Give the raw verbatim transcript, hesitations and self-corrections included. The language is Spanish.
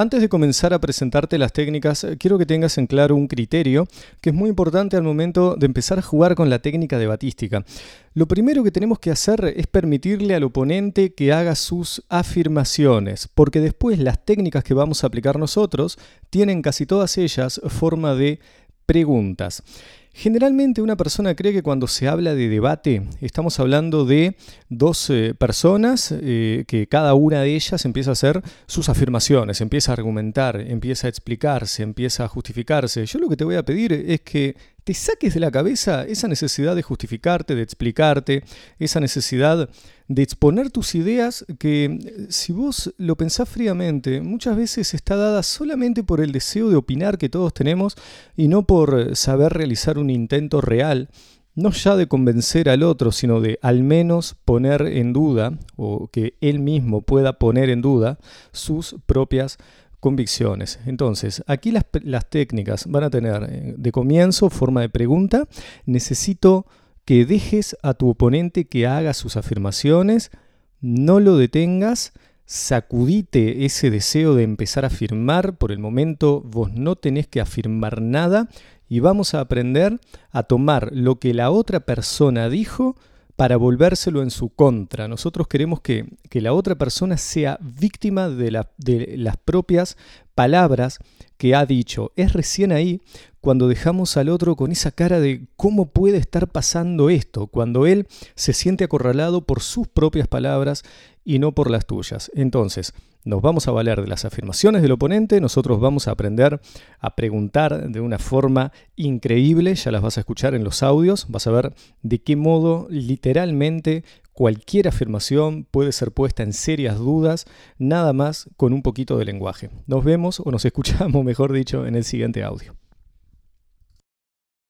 Antes de comenzar a presentarte las técnicas, quiero que tengas en claro un criterio que es muy importante al momento de empezar a jugar con la técnica debatística. Lo primero que tenemos que hacer es permitirle al oponente que haga sus afirmaciones, porque después las técnicas que vamos a aplicar nosotros tienen casi todas ellas forma de preguntas. Generalmente una persona cree que cuando se habla de debate estamos hablando de dos eh, personas eh, que cada una de ellas empieza a hacer sus afirmaciones, empieza a argumentar, empieza a explicarse, empieza a justificarse. Yo lo que te voy a pedir es que te saques de la cabeza esa necesidad de justificarte, de explicarte, esa necesidad de exponer tus ideas que, si vos lo pensás fríamente, muchas veces está dada solamente por el deseo de opinar que todos tenemos y no por saber realizar un intento real, no ya de convencer al otro, sino de al menos poner en duda, o que él mismo pueda poner en duda, sus propias convicciones. Entonces, aquí las, las técnicas van a tener de comienzo forma de pregunta. Necesito que dejes a tu oponente que haga sus afirmaciones, no lo detengas, sacudite ese deseo de empezar a afirmar. Por el momento vos no tenés que afirmar nada y vamos a aprender a tomar lo que la otra persona dijo para volvérselo en su contra. Nosotros queremos que, que la otra persona sea víctima de, la, de las propias palabras que ha dicho. Es recién ahí cuando dejamos al otro con esa cara de ¿cómo puede estar pasando esto? Cuando él se siente acorralado por sus propias palabras y no por las tuyas. Entonces, nos vamos a valer de las afirmaciones del oponente, nosotros vamos a aprender a preguntar de una forma increíble, ya las vas a escuchar en los audios, vas a ver de qué modo literalmente cualquier afirmación puede ser puesta en serias dudas, nada más con un poquito de lenguaje. Nos vemos o nos escuchamos, mejor dicho, en el siguiente audio.